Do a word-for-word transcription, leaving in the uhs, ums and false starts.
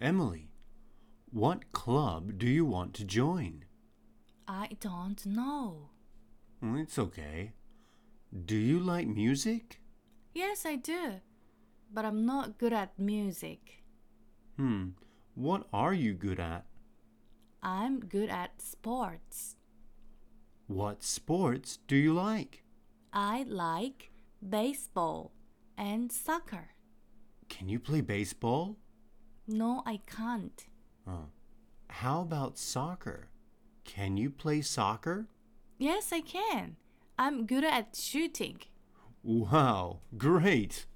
Emily, what club do you want to join? I don't know. It's okay. Do you like music? Yes, I do. But I'm not good at music. Hmm, what are you good at? I'm good at sports. What sports do you like? I like baseball and soccer. Can you play baseball? No, I can't. Oh. How about soccer? Can you play soccer? Yes, I can. I'm good at shooting. Wow, great!